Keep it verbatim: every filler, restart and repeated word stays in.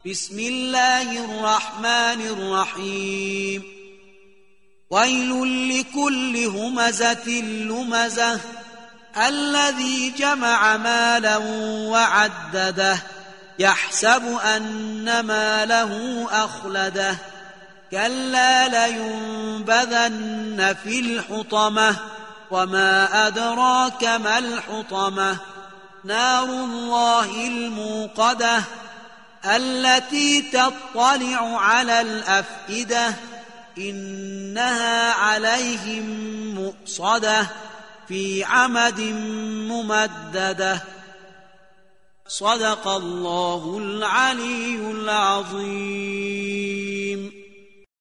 بسم الله الرحمن الرحيم ويل لكل همزة لمزة الذي جمع مالا وعدده يحسب أن ماله أخلده كلا لينبذن في الحطمة وما أدراك ما الحطمة نار الله الموقدة التي تطلع على الأفئدة إنها عليهم مؤصدة في عمد ممددة صدق الله العلي العظيم.